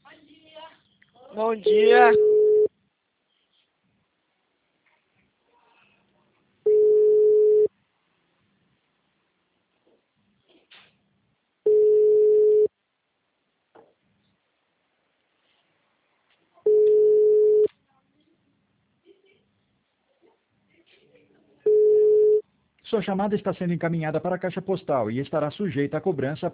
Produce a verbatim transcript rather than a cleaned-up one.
Bom dia. Sua chamada está sendo encaminhada para a caixa postal e estará sujeita a cobrança